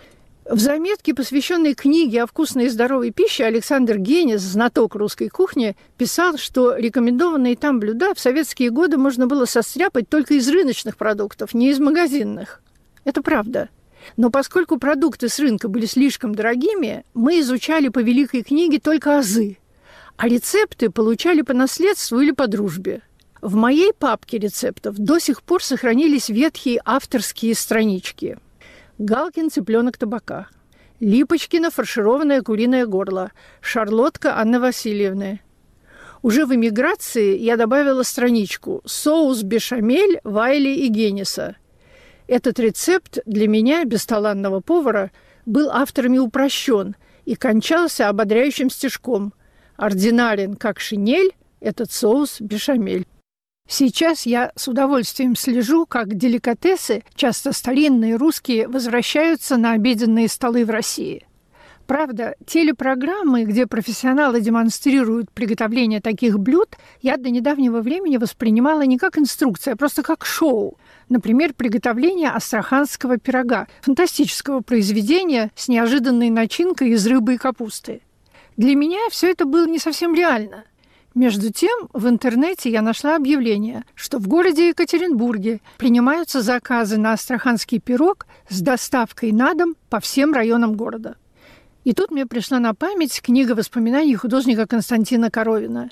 В заметке, посвященной книге о вкусной и здоровой пище, Александр Генис, знаток русской кухни, писал, что рекомендованные там блюда в советские годы можно было состряпать только из рыночных продуктов, не из магазинных. Это правда. Но поскольку продукты с рынка были слишком дорогими, мы изучали по великой книге только азы, а рецепты получали по наследству или по дружбе. В моей папке рецептов до сих пор сохранились ветхие авторские странички. Галкин цыпленок табака, Липочкина фаршированное куриное горло, шарлотка Анны Васильевны. Уже в эмиграции я добавила страничку соус бешамель Вайли и Гениса. Этот рецепт для меня, бесталанного повара, был авторами упрощен и кончался ободряющим стишком: «Ординарен, как шинель, этот соус бешамель». Сейчас я с удовольствием слежу, как деликатесы, часто старинные русские, возвращаются на обеденные столы в России. Правда, телепрограммы, где профессионалы демонстрируют приготовление таких блюд, я до недавнего времени воспринимала не как инструкция, а просто как шоу. Например, приготовление астраханского пирога, фантастического произведения с неожиданной начинкой из рыбы и капусты. Для меня все это было не совсем реально. Между тем, в интернете я нашла объявление, что в городе Екатеринбурге принимаются заказы на астраханский пирог с доставкой на дом по всем районам города. И тут мне пришла на память книга воспоминаний художника Константина Коровина.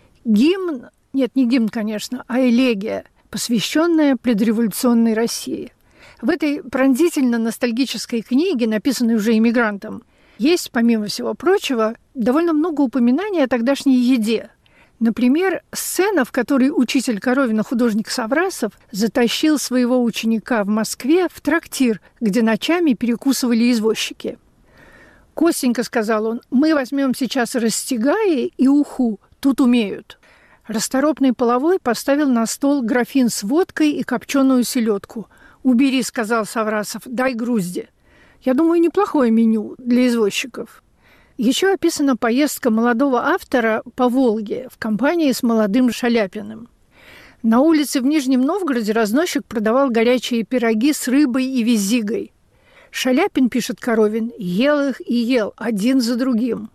Гимн, нет, не гимн, конечно, а элегия, посвященная предреволюционной России. В этой пронзительно-ностальгической книге, написанной уже иммигрантом, есть, помимо всего прочего, довольно много упоминаний о тогдашней еде. Например, сцена, в которой учитель Коровина, художник Саврасов, затащил своего ученика в Москве в трактир, где ночами перекусывали извозчики. «Костенька, — сказал он, — мы возьмем сейчас растягаи и уху, тут умеют». Расторопный половой поставил на стол графин с водкой и копченую селедку. «Убери, — сказал Саврасов, — дай грузди». Я думаю, неплохое меню для извозчиков. Еще описана поездка молодого автора по Волге в компании с молодым Шаляпиным. На улице в Нижнем Новгороде разносчик продавал горячие пироги с рыбой и визигой. Шаляпин, пишет Коровин, ел их и ел один за другим.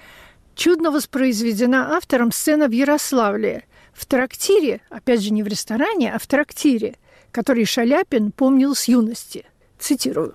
Чудно воспроизведена автором сцена в Ярославле, в трактире, опять же не в ресторане, а в трактире, который Шаляпин помнил с юности. Цитирую.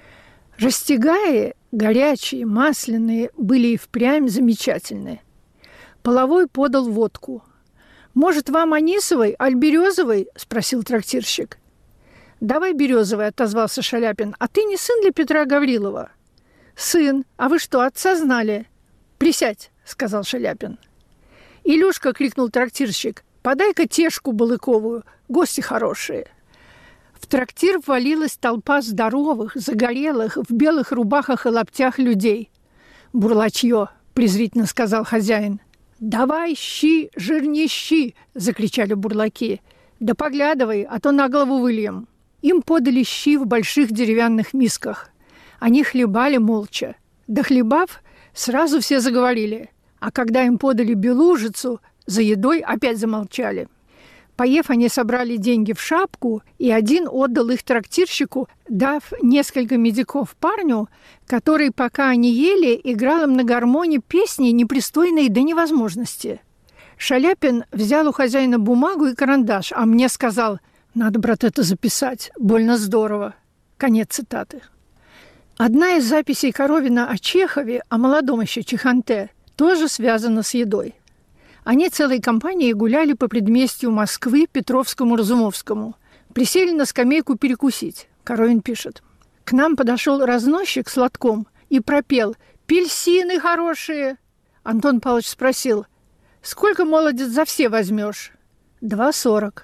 «Растягаи, горячие, масляные, были и впрямь замечательные. Половой подал водку. «Может, вам анисовой, аль березовой?» – спросил трактирщик. «Давай березовый», – отозвался Шаляпин. «А ты не сын ли Петра Гаврилова?» «Сын. А вы что, отца знали?» «Присядь», – сказал Шаляпин. «Илюшка», – крикнул трактирщик, – «подай-ка тешку балыковую, гости хорошие». В трактир ввалилась толпа здоровых, загорелых, в белых рубахах и лаптях людей. «Бурлачье», – презрительно сказал хозяин. «Давай щи, жирней щи!» – закричали бурлаки. «Да поглядывай, а то на голову выльем». Им подали щи в больших деревянных мисках. Они хлебали молча. Дохлебав, сразу все заговорили. А когда им подали белужицу, за едой опять замолчали. Поев, они собрали деньги в шапку, и один отдал их трактирщику, дав несколько медиков парню, который, пока они ели, играл им на гармоне песни, непристойные до невозможности. Шаляпин взял у хозяина бумагу и карандаш, а мне сказал: «Надо, брат, это записать, больно здорово». Конец цитаты. Одна из записей Коровина о Чехове, о молодом еще Чеханте, тоже связана с едой. Они целой компанией гуляли по предместью Москвы Петровскому-Разумовскому. Присели на скамейку перекусить. Коровин пишет. К нам подошел разносчик с лотком и пропел: «Пельсины хорошие!» Антон Павлович спросил: «Сколько, молодец, за все возьмешь?» «Два сорок».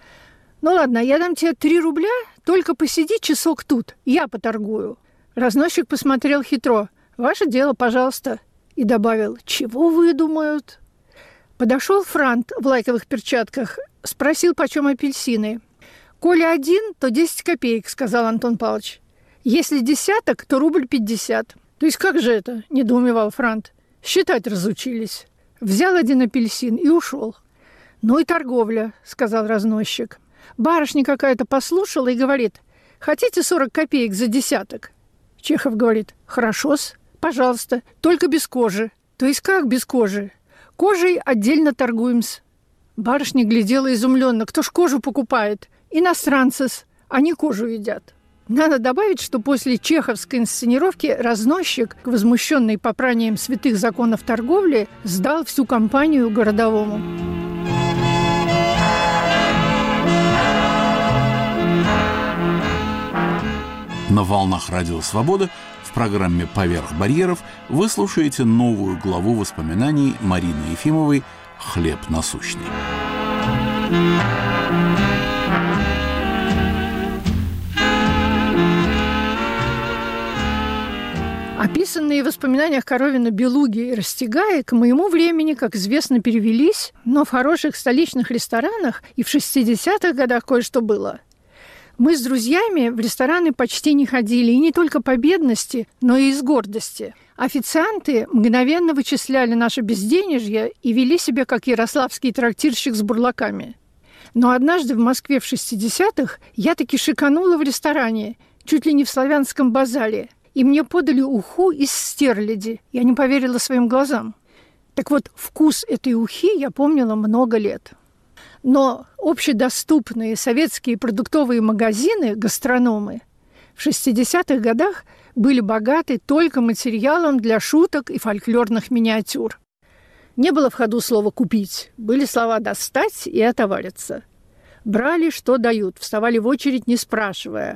«Ну ладно, я дам тебе три рубля, только посиди часок тут, я поторгую». Разносчик посмотрел хитро. «Ваше дело, пожалуйста». И добавил: «Чего выдумают?» Подошел франт в лайковых перчатках, спросил, почем апельсины. «Коли один, то десять копеек», — сказал Антон Павлович. «Если десяток, то рубль пятьдесят». «То есть как же это?» — недоумевал франт. «Считать разучились». Взял один апельсин и ушел. «Ну и торговля», — сказал разносчик. Барышня какая-то послушала и говорит: «Хотите сорок копеек за десяток?» Чехов говорит: «Хорошо-с, пожалуйста, только без кожи». «То есть как без кожи?» «Кожей отдельно торгуем-с». Барышня глядела изумленно: «Кто ж кожу покупает? Иностранцы-с, они кожу едят». Надо добавить, что после чеховской инсценировки разносчик, возмущенный попранием святых законов торговли, сдал всю компанию городовому. На волнах Радио Свобода в программе «Поверх барьеров» вы слушаете новую главу воспоминаний Марины Ефимовой «Хлеб насущный». Описанные в воспоминаниях Коровина Белуги и Растягая к моему времени, как известно, перевелись, но в хороших столичных ресторанах и в шестидесятых годах кое-что было. Мы с друзьями в рестораны почти не ходили, и не только по бедности, но и из гордости. Официанты мгновенно вычисляли наше безденежье и вели себя как ярославский трактирщик с бурлаками. Но однажды в Москве в шестидесятых я таки шиканула в ресторане, чуть ли не в славянском базаре, и мне подали уху из стерляди. Я не поверила своим глазам. Так вот, вкус этой ухи я помнила много лет. Но общедоступные советские продуктовые магазины, гастрономы, в шестидесятых годах были богаты только материалом для шуток и фольклорных миниатюр. Не было в ходу слова «купить», были слова «достать» и «отовариться». Брали, что дают, вставали в очередь, не спрашивая.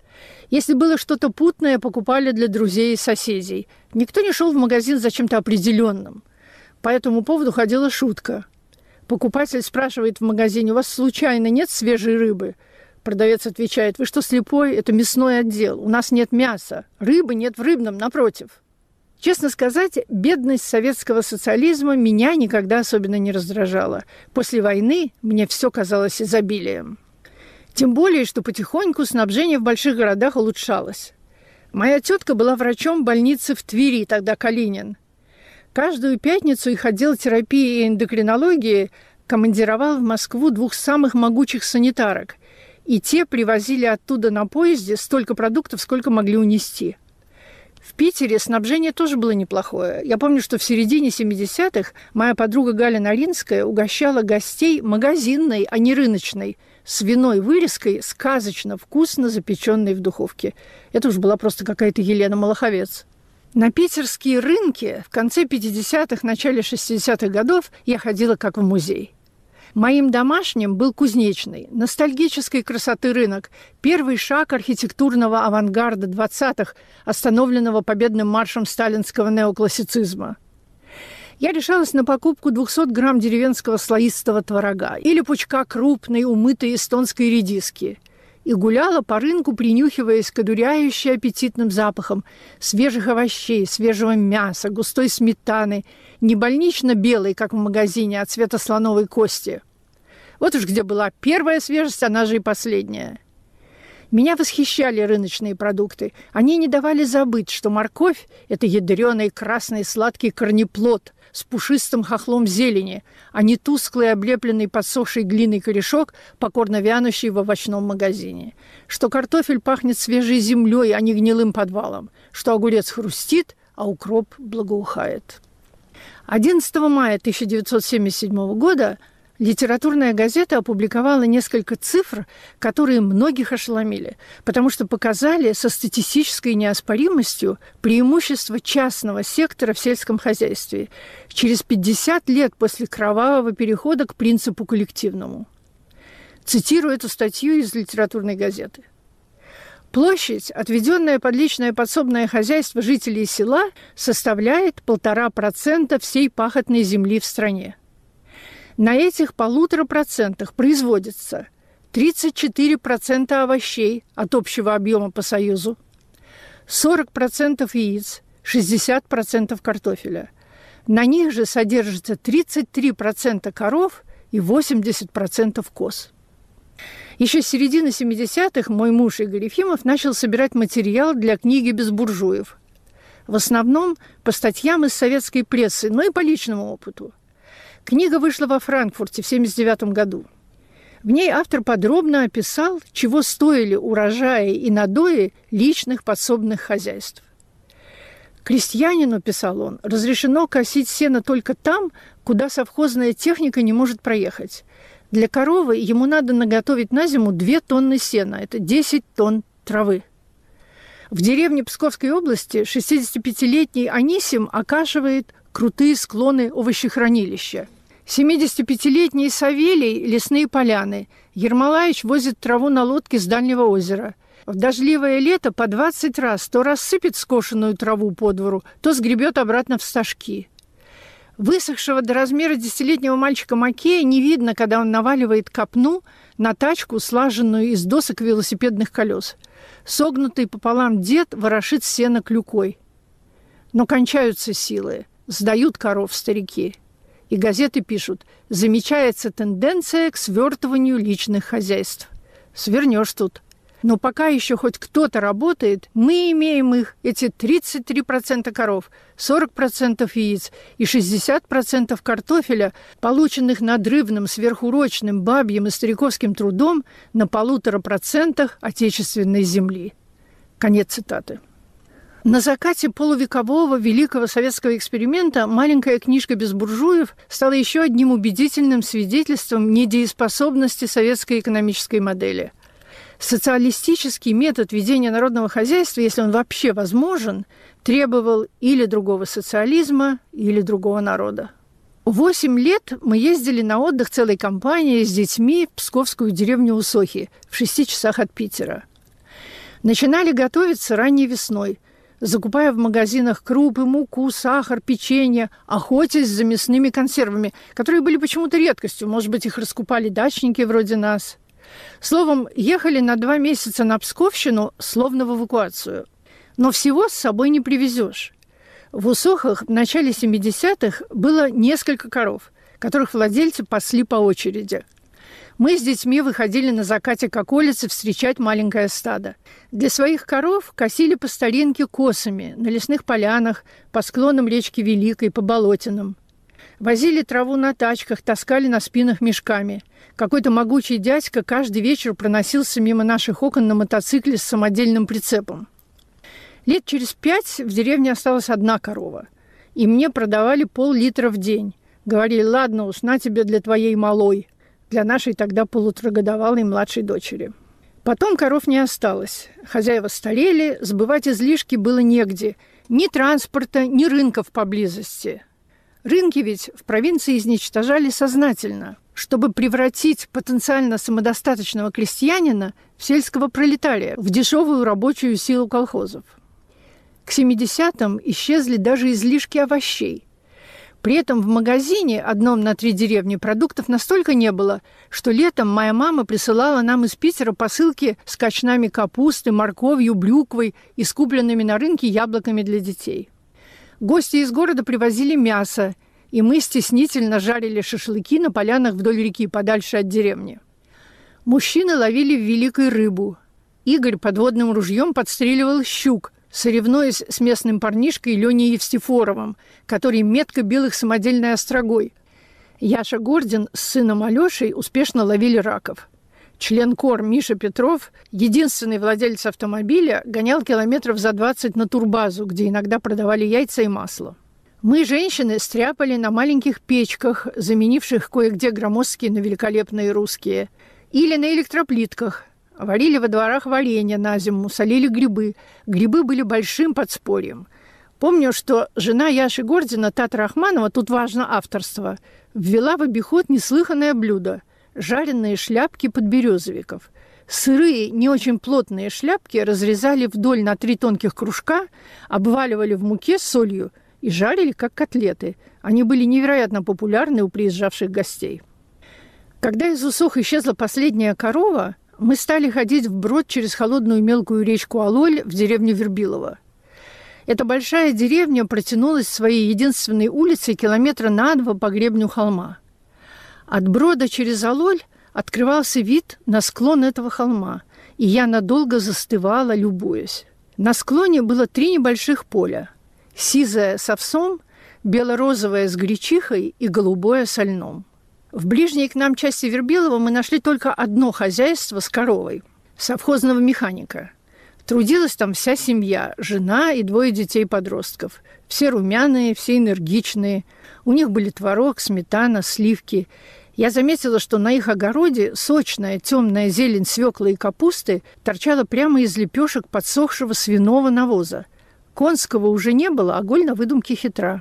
Если было что-то путное, покупали для друзей и соседей. Никто не шел в магазин за чем-то определенным. По этому поводу ходила шутка. Покупатель спрашивает в магазине: «У вас случайно нет свежей рыбы?» Продавец отвечает: «Вы что, слепой? Это мясной отдел. У нас нет мяса. Рыбы нет в рыбном, напротив». Честно сказать, бедность советского социализма меня никогда особенно не раздражала. После войны мне все казалось изобилием. Тем более, что потихоньку снабжение в больших городах улучшалось. Моя тетка была врачом больницы в Твери, тогда Калинин. Каждую пятницу их отдел терапии и эндокринологии командировал в Москву двух самых могучих санитарок, и те привозили оттуда на поезде столько продуктов, сколько могли унести. В Питере снабжение тоже было неплохое. Я помню, что в середине семидесятых моя подруга Галя Наринская угощала гостей магазинной, а не рыночной, свиной вырезкой, сказочно вкусно запеченной в духовке. Это уж была просто какая-то Елена Малаховец. На питерские рынки в конце пятидесятых, начале шестидесятых годов я ходила как в музей. Моим домашним был кузнечный, ностальгической красоты рынок, первый шаг архитектурного авангарда двадцатых, остановленного победным маршем сталинского неоклассицизма. Я решалась на покупку двухсот грамм деревенского слоистого творога или пучка крупной, умытой эстонской редиски и гуляла по рынку, принюхиваясь к одуряющей аппетитным запахам свежих овощей, свежего мяса, густой сметаны, не больнично-белой, как в магазине, а цвета слоновой кости. Вот уж где была первая свежесть, она же и последняя. Меня восхищали рыночные продукты. Они не давали забыть, что морковь – это ядрёный красный сладкий корнеплод с пушистым хохлом зелени, а не тусклый, облепленный подсохшей глиной корешок, покорно вянущий в овощном магазине. Что картофель пахнет свежей землей, а не гнилым подвалом. Что огурец хрустит, а укроп благоухает. одиннадцатого мая тысяча девятьсот семьдесят седьмого года литературная газета опубликовала несколько цифр, которые многих ошеломили, потому что показали со статистической неоспоримостью преимущество частного сектора в сельском хозяйстве через пятьдесят лет после кровавого перехода к принципу коллективному. Цитирую эту статью из литературной газеты. Площадь, отведенная под личное подсобное хозяйство жителей села, составляет полтора процента всей пахотной земли в стране. На этих полутора процентах производится тридцать четыре процента овощей от общего объема по Союзу, сорок процентов яиц, шестьдесят процентов картофеля. На них же содержится тридцать три процента коров и восемьдесят процентов коз. Еще с середины семидесятых мой муж Игорь Ефимов начал собирать материал для книги «Без буржуев». В основном по статьям из советской прессы, но и по личному опыту. Книга вышла во Франкфурте в семьдесят девятом году. В ней автор подробно описал, чего стоили урожаи и надои личных подсобных хозяйств. Крестьянину, писал он, разрешено косить сено только там, куда совхозная техника не может проехать. Для коровы ему надо наготовить на зиму две тонны сена, это десять тонн травы. В деревне Псковской области шестидесятипятилетний Анисим окашивает крутые склоны овощехранилища. семидесятипятилетний Савелий – лесные поляны. Ермолаевич возит траву на лодке с дальнего озера. В дождливое лето по двадцать раз то рассыпет скошенную траву по двору, то сгребет обратно в стажки. Высохшего до размера десятилетнего мальчика Макея не видно, когда он наваливает копну на тачку, слаженную из досок велосипедных колес. Согнутый пополам дед ворошит сено клюкой. Но кончаются силы, сдают коров старики. И газеты пишут: замечается тенденция к свертыванию личных хозяйств. Свернешь тут. Но пока еще хоть кто-то работает, мы имеем их, эти тридцать три процента коров, сорок процентов яиц и шестьдесят процентов картофеля, полученных надрывным, сверхурочным, бабьим и стариковским трудом на полутора процентах отечественной земли. Конец цитаты. На закате полувекового великого советского эксперимента маленькая книжка без буржуев стала еще одним убедительным свидетельством недееспособности советской экономической модели. Социалистический метод ведения народного хозяйства, если он вообще возможен, требовал или другого социализма, или другого народа. Восемь лет мы ездили на отдых целой компанией с детьми в псковскую деревню Усохи в шести часах от Питера. Начинали готовиться ранней весной, закупая в магазинах крупы, муку, сахар, печенье, охотясь за мясными консервами, которые были почему-то редкостью, может быть, их раскупали дачники вроде нас. Словом, ехали на два месяца на Псковщину, словно в эвакуацию. Но всего с собой не привезешь. В Усохах в начале семидесятых было несколько коров, которых владельцы пасли по очереди. Мы с детьми выходили на закате к околице встречать маленькое стадо. Для своих коров косили по старинке косами на лесных полянах, по склонам речки Великой, по болотинам. Возили траву на тачках, таскали на спинах мешками. Какой-то могучий дядька каждый вечер проносился мимо наших окон на мотоцикле с самодельным прицепом. Лет через пять в деревне осталась одна корова. И мне продавали пол-литра в день. Говорили: ладно уж, на тебе для твоей малой, для нашей тогда полуторагодовалой младшей дочери. Потом коров не осталось. Хозяева старели, сбывать излишки было негде. Ни транспорта, ни рынков поблизости. Рынки ведь в провинции изничтожали сознательно, чтобы превратить потенциально самодостаточного крестьянина в сельского пролетария, в дешевую рабочую силу колхозов. К семидесятым исчезли даже излишки овощей. При этом в магазине, одном на три деревни, продуктов настолько не было, что летом моя мама присылала нам из Питера посылки с качанами капусты, морковью, брюквой и с купленными на рынке яблоками для детей. Гости из города привозили мясо, и мы стеснительно жарили шашлыки на полянах вдоль реки, подальше от деревни. Мужчины ловили в Великой рыбу. Игорь подводным ружьем подстреливал щук, соревнуясь с местным парнишкой Леней Евстифоровым, который метко бил их самодельной острогой. Яша Гордин с сыном Алешей успешно ловили раков. Член КОР Миша Петров, единственный владелец автомобиля, гонял километров за двадцать на турбазу, где иногда продавали яйца и масло. Мы, женщины, стряпали на маленьких печках, заменивших кое-где громоздкие на великолепные русские, или на электроплитках. Варили во дворах варенье на зиму, солили грибы. Грибы были большим подспорьем. Помню, что жена Яши Гордина, Тата Рахманова, тут важно авторство, ввела в обиход неслыханное блюдо – жареные шляпки подберезовиков. Сырые, не очень плотные шляпки разрезали вдоль на три тонких кружка, обваливали в муке с солью и жарили, как котлеты. Они были невероятно популярны у приезжавших гостей. Когда из Усох исчезла последняя корова, мы стали ходить вброд через холодную мелкую речку Алоль в деревню Вербилово. Эта большая деревня протянулась своей единственной улицей километра на два по гребню холма. От брода через Алоль открывался вид на склон этого холма, и я надолго застывала, любуясь. На склоне было три небольших поля – сизое с овсом, бело-розовое с гречихой и голубое со льном. В ближней к нам части Вербилова мы нашли только одно хозяйство с коровой – совхозного механика. Трудилась там вся семья – жена и двое детей-подростков. Все румяные, все энергичные. У них были творог, сметана, сливки. Я заметила, что на их огороде сочная темная зелень свеклы и капусты торчала прямо из лепешек подсохшего свиного навоза. Конского уже не было, а голь на выдумке хитра.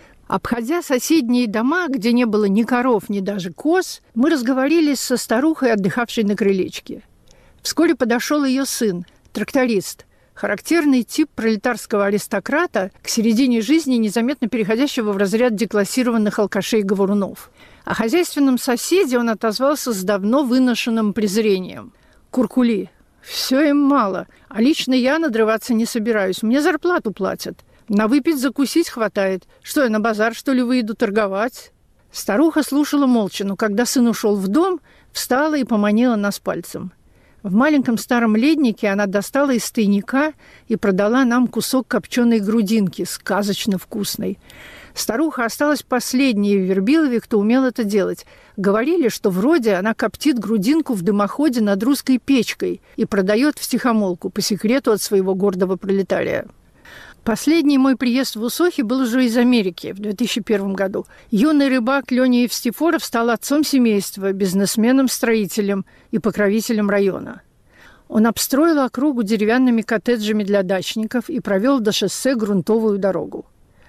Обходя соседние дома, где не было ни коров, ни даже коз, мы разговорились со старухой, отдыхавшей на крылечке. Вскоре подошел ее сын, тракторист, характерный тип пролетарского аристократа, к середине жизни незаметно переходящего в разряд деклассированных алкашей-говорунов. О хозяйственном соседе он отозвался с давно выношенным презрением. «Куркули, все им мало, а лично я надрываться не собираюсь, мне зарплату платят. На выпить закусить хватает. Что, я на базар, что ли, выйду торговать?» Старуха слушала молча, но когда сын ушел в дом, встала и поманила нас пальцем. В маленьком старом леднике она достала из тайника и продала нам кусок копченой грудинки, сказочно вкусной. Старуха осталась последней в Вербилове, кто умел это делать. Говорили, что вроде она коптит грудинку в дымоходе над русской печкой и продает втихомолку по секрету от своего гордого пролетария. Последний мой приезд в Усохи был уже из Америки в две тысячи первом году. Юный рыбак Леня Евстифоров стал отцом семейства, бизнесменом-строителем и покровителем района. Он обстроил округу деревянными коттеджами для дачников и провел до шоссе грунтовую дорогу.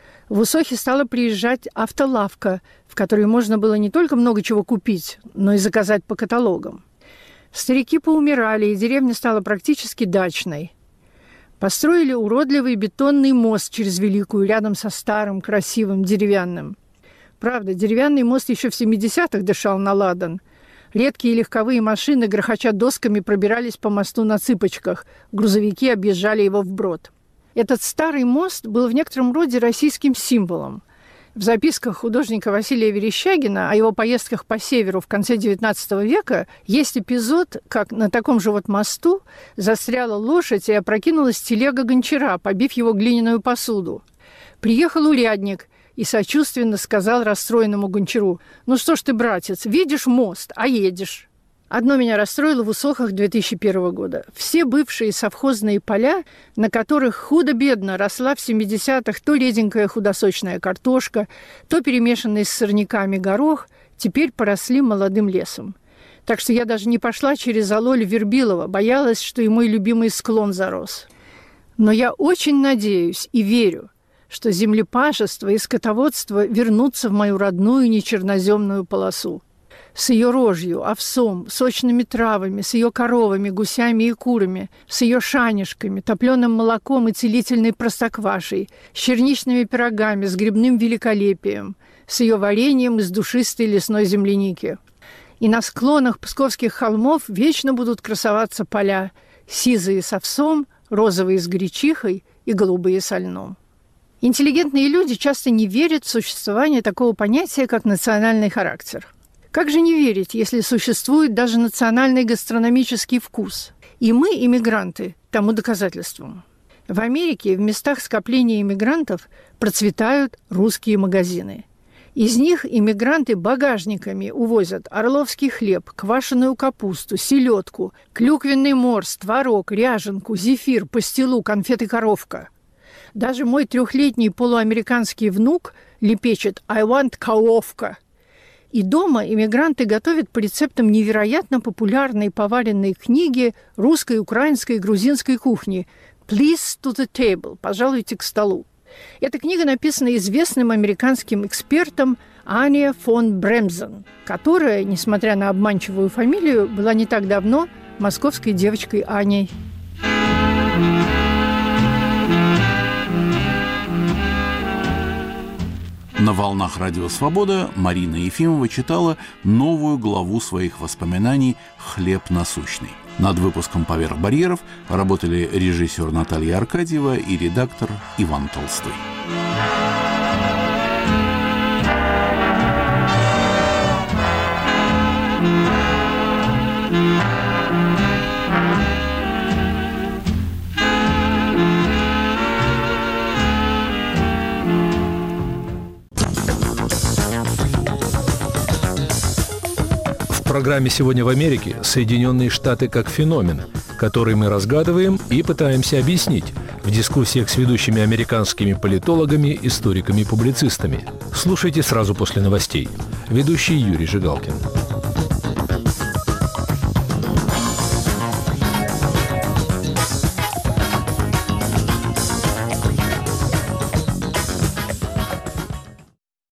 В Усохи стала приезжать автолавка, в которой можно было не только много чего купить, но и заказать по каталогам. Старики поумирали, и деревня стала практически дачной. Построили уродливый бетонный мост через Великую рядом со старым, красивым, деревянным. Правда, деревянный мост еще в семидесятых дышал на ладан. Редкие легковые машины, грохоча досками, пробирались по мосту на цыпочках. Грузовики объезжали его вброд. Этот старый мост был в некотором роде российским символом. В записках художника Василия Верещагина о его поездках по северу в конце девятнадцатого века есть эпизод, как на таком же вот мосту застряла лошадь и опрокинулась телега гончара, побив его глиняную посуду. Приехал урядник и сочувственно сказал расстроенному гончару: «Ну что ж ты, братец, видишь мост, а едешь». Одно меня расстроило в Усохах две тысячи первого года. Все бывшие совхозные поля, на которых худо-бедно росла в семидесятых то реденькая худосочная картошка, то перемешанный с сорняками горох, теперь поросли молодым лесом. Так что я даже не пошла через Алоль Вербилова, боялась, что и мой любимый склон зарос. Но я очень надеюсь и верю, что землепашество и скотоводство вернутся в мою родную нечерноземную полосу. С ее рожью, овсом, сочными травами, с ее коровами, гусями и курами, с ее шанишками, топленым молоком и целительной простоквашей, с черничными пирогами, с грибным великолепием, с ее вареньем из душистой лесной земляники. И на склонах псковских холмов вечно будут красоваться поля, сизые с овсом, розовые с гречихой и голубые со льном. Интеллигентные люди часто не верят в существование такого понятия, как национальный характер. Как же не верить, если существует даже национальный гастрономический вкус? И мы, иммигранты, тому доказательством. В Америке в местах скопления иммигрантов процветают русские магазины. Из них иммигранты багажниками увозят орловский хлеб, квашеную капусту, селедку, клюквенный морс, творог, ряженку, зефир, пастилу, конфеты-коровка. Даже мой трехлетний полуамериканский внук лепечет «I want коровка». И дома иммигранты готовят по рецептам невероятно популярной поваренной книги русской, украинской и грузинской кухни «Please to the table» – «Пожалуйте к столу». Эта книга написана известным американским экспертом Ане фон Бремзен, которая, несмотря на обманчивую фамилию, была не так давно московской девочкой Аней. На волнах «Радио Свобода» Марина Ефимова читала новую главу своих воспоминаний «Хлеб насущный». Над выпуском «Поверх барьеров» работали режиссер Наталья Аркадьева и редактор Иван Толстой. программе «Сегодня в Америке» Соединенные Штаты как феномен, который мы разгадываем и пытаемся объяснить в дискуссиях с ведущими американскими политологами, историками и публицистами. Слушайте сразу после новостей. Ведущий Юрий Жигалкин.